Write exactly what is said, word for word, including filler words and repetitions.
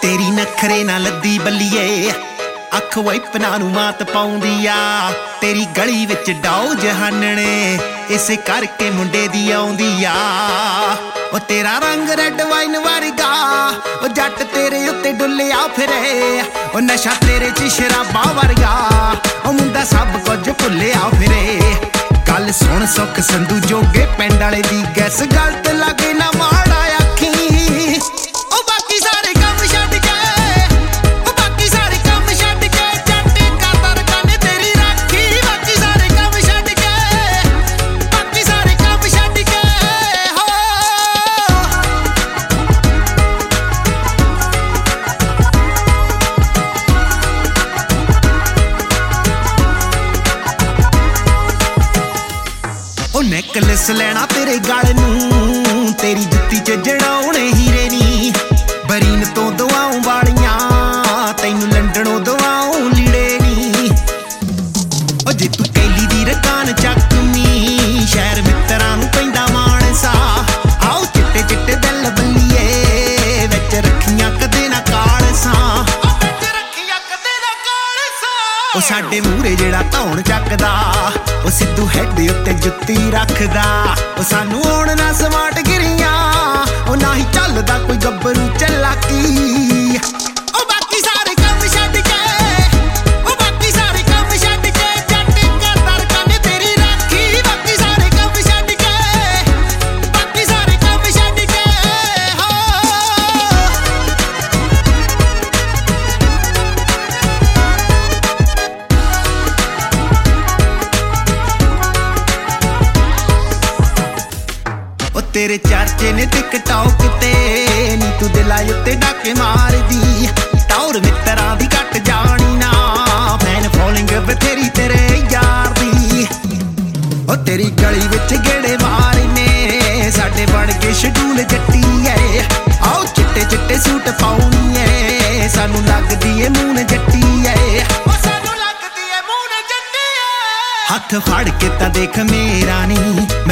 तेरी नखरे ना लद्दी बल्लीए अख वाइपना नू मात पाउंदी आ तेरी गली विच डाओ जहानने इसे करके मुंडे दी आउंदी आ ओ तेरा रंग रेड वाइन वर्गा ओ जट तेरे उत्ते डुल्लिया फिरे ओ नशा तेरे च शराबा वर्गा ओ मुंडा सब कुछ भुल्लिया फिरे गल सुन सुख संधू जोगे पिंड वाले दी गैस गलत लगे ना माड़ा आखी ओ बाकी सारे काम छड्ड के ओ बाकी सारे काम छड्ड के जट कातर कने तेरी राखी बाकी सारे काम छड्ड के बाकी सारे काम छड्ड के हो ओ नेकलेस लेना तेरे गल नूं तेरी जुत्ती च जड़ाउणे हीरे नी बरीन तो दवाऊं वालियां तैनू लंडनों दवाऊं लीड़े नी ओ जे तू कैली दी रकान चकमी शहर मित्तरां नूं पैंदा माणसा आओ चिट्टे चिट्टे दिल बल्लीए विच रखियां कदे ना कालसा विच रखियां कदे ना कालसा ओ साडे मूहरे जेड़ा धौण चकदा ओ सिद्धू हैड उत्ते जुत्ती रखदा ओ सानू आउण ना समाट गिरियां ओ ना ही चलदा कोई गब्बरू चलाकी ओ बाकी सारे काम छड्ड के ओ बाकी सारे काम छड्ड के जट कातर कने तेरी राखी बाकी सारे काम छड्ड के बाकी सारे काम छड्ड के हो ओ तेरे चर्चे ने टिकटॉक ते नी तू दिला उत्ते डाके मारदी टौर मित्तरां दी घट जानी ना फैन फॉलोइंग बथेरी तेरे यार दी ओ तेरी गली विच गेड़े मारने साडे बन के शेड्यूल जट्टी ऐ आओ चिट्टे चिट्टे सूट पाउनी ऐ सानू लगदी ए मून जट्टी ऐ ओ सानू लगदी ए मून जट्टी ऐ हथ फड़ के तां देख मेरा नी